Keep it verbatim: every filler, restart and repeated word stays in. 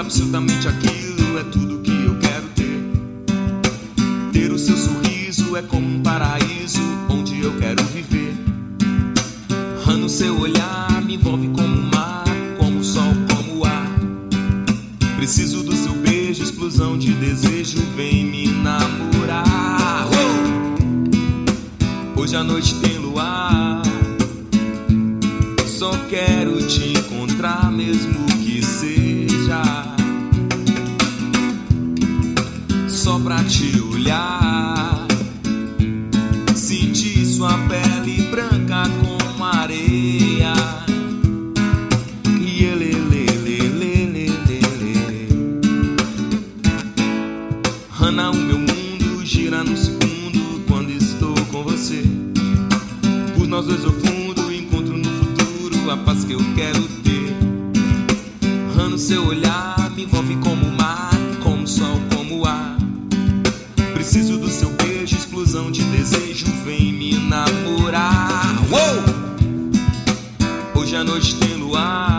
absolutamente aquilo é tudo que eu quero ter. Ter o seu sorriso é como um paraíso onde eu quero viver. No seu olhar me envolve como o mar, como o sol, como o ar. Preciso do seu beijo, explosão de desejo, vem me namorar. Oh! Hoje à noite tem luar, só quero te encontrar mesmo que seja só pra te olhar, sentir sua pele branca como areia. E ele, ele, ele, ele, ele. Ana, o meu mundo gira num segundo quando estou com você. Por nós dois eu fundo, encontro no futuro a paz que eu quero ter. Ana, o seu olhar me envolve como o mar, como o sol, como o ar. Preciso do seu beijo, explosão de desejo, vem me namorar. Uou! Hoje à noite tem luar,